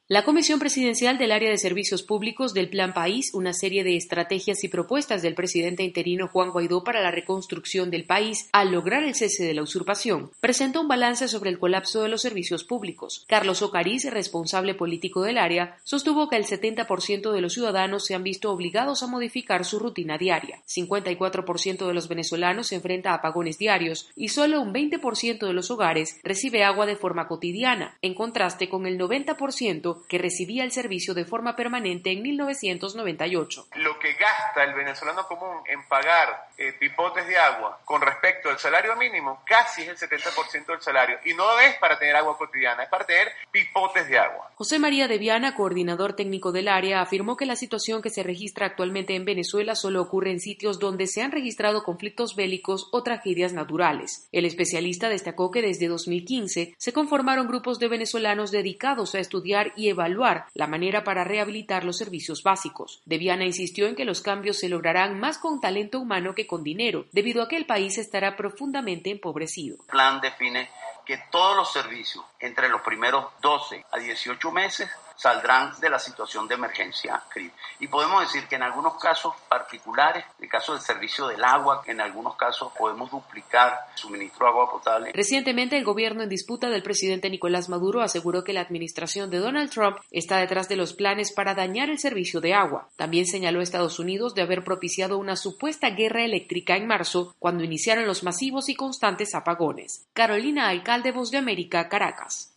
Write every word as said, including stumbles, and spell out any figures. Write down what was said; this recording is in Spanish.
La Comisión Presidencial del Área de Servicios Públicos del Plan País, una serie de estrategias y propuestas del presidente interino Juan Guaidó para la reconstrucción del país al lograr el cese de la usurpación, presentó un balance sobre el colapso de los servicios públicos. Carlos Ocariz, responsable político del área, sostuvo que el setenta por ciento de los ciudadanos se han visto obligados a modificar su rutina diaria. cincuenta y cuatro por ciento de los venezolanos se enfrenta a apagones diarios y solo un veinte por ciento de los hogares recibe agua de forma cotidiana, en contraste con el noventa por ciento que recibía el servicio de forma permanente en mil novecientos noventa y ocho. Lo que gasta el venezolano común en pagar eh, pipotes de agua con respecto al salario mínimo casi es el setenta por ciento del salario, y no es para tener agua cotidiana, es para tener pipotes de agua. José María de Viana, coordinador técnico del área, afirmó que la situación que se registra actualmente en Venezuela solo ocurre en sitios donde se han registrado conflictos bélicos o tragedias naturales. El especialista destacó que desde dos mil quince se conformaron grupos de venezolanos dedicados a estudiar y evaluar la manera para rehabilitar los servicios básicos. De Viana insistió en que los cambios se lograrán más con talento humano que con dinero, debido a que el país estará profundamente empobrecido. El plan define que todos los servicios entre los primeros doce a dieciocho meses saldrán de la situación de emergencia crítica. Y podemos decir que en algunos casos particulares, en el caso del servicio del agua, en algunos casos podemos duplicar el suministro de agua potable. Recientemente, el gobierno en disputa del presidente Nicolás Maduro aseguró que la administración de Donald Trump está detrás de los planes para dañar el servicio de agua. También señaló a Estados Unidos de haber propiciado una supuesta guerra eléctrica en marzo, cuando iniciaron los masivos y constantes apagones. Carolina Alcalde, Voz de América, Caracas.